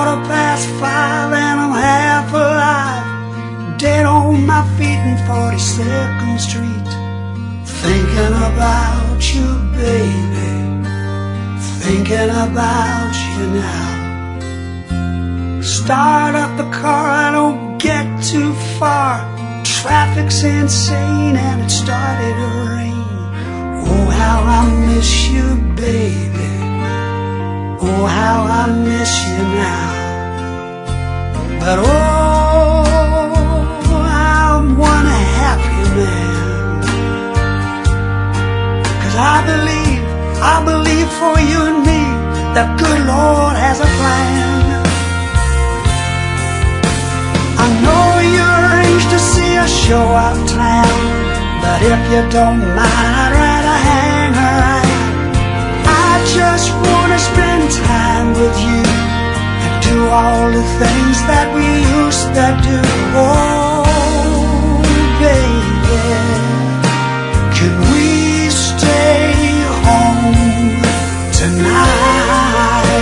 5:15 and I'm half alive, dead on my feet in 42nd Street, thinking about you, baby, thinking about you now. Start up the car, I don't get too far, traffic's insane and it started to rain. Oh, how I miss you, baby, oh, how I miss you now. But oh, I'm one happy man, 'cause I believe for you and me, the good Lord has a plan. I know you're arranged to see a show uptown, but if you don't mind, I'd rather hang around. I just wanna spend time with you and do all the things that we used to do. Oh, baby, can we stay home tonight?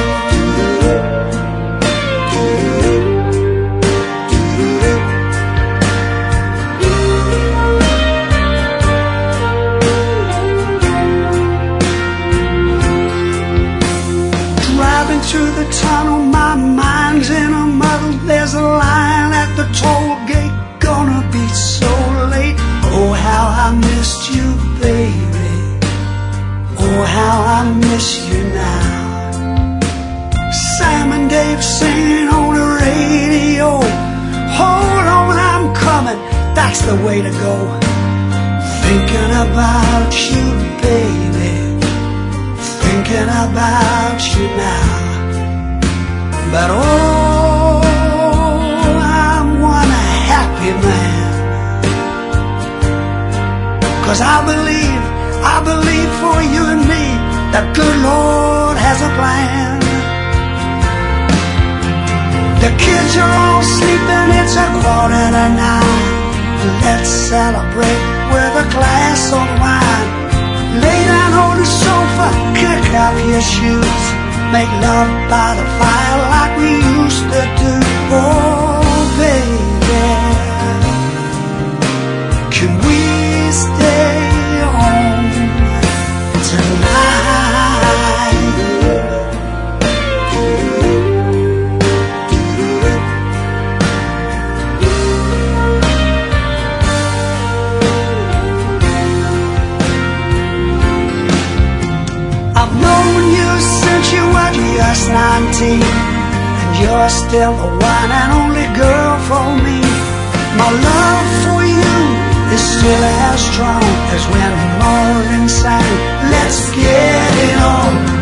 Through the tunnel, my mind's in a muddle. There's a line at the toll gate, gonna be so late. Oh, how I missed you, baby, oh, how I miss you now. Sam and Dave singing on the radio, hold on, I'm coming, that's the way to go. Thinking about you, baby, thinking about you now. But oh, I'm one happy man, 'cause I believe for you and me, the good Lord has a plan. The kids are all sleeping, it's 8:45. Let's celebrate with a glass of wine. Lay down on the sofa, kick off your shoes, make love by the fire like we used to do. Oh, baby, can we stay home tonight? I've known you since you were just 19, and you're still the one and only girl for me. My love for you is still as strong as when the morning sang. Let's get it on.